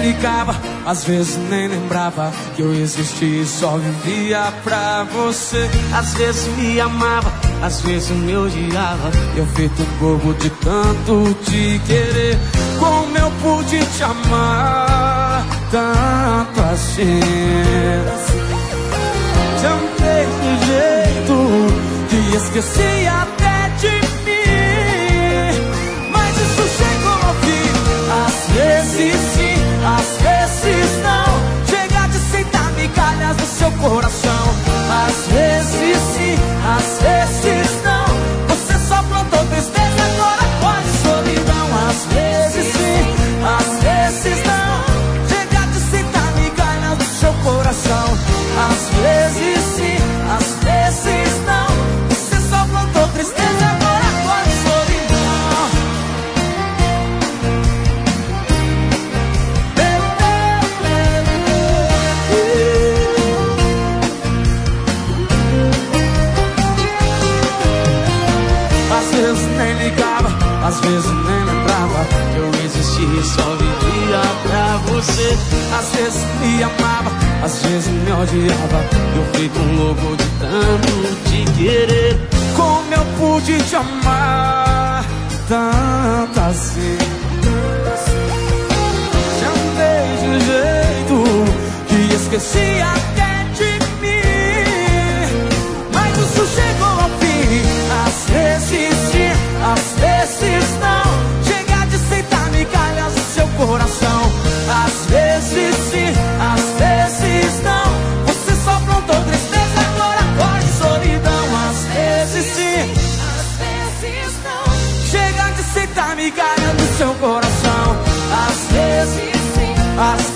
ligava, às vezes nem lembrava que eu existia e só vivia pra você. Às vezes me amava, às vezes me odiava, eu feito um bobo de tanto te querer. Como eu pude te amar tanto assim? Te amei de jeito que esqueci até de mim. Mas isso chegou ao fim. Às vezes sim, às vezes não. Chega de sentar migalhas no seu coração. Às vezes sim, às vezes não. Você só plantou tristeza, agora pode solidão. Às vezes sim, às vezes não. Chega de sentar migalhas no seu coração. Às vezes sim, às vezes não. Você só plantou tristeza, agora pode solidão. Às vezes nem ligava, às vezes nem lembrava que eu existia e só vivia pra você. Às vezes me amava, às vezes me odiava, eu feito um louco de tanto te querer. Como eu pude te amar tanto assim? Te amei de um jeito que esqueci até de mim. Mas isso chegou ao fim. Às vezes sim, às vezes não. Chega de sentar migalhas no seu coração. Às vezes sim, às vezes não. Você só plantou tristeza, agora pode solidão. Às vezes sim, às vezes não. Chega de sentar migalhas no seu coração. Às vezes sim, às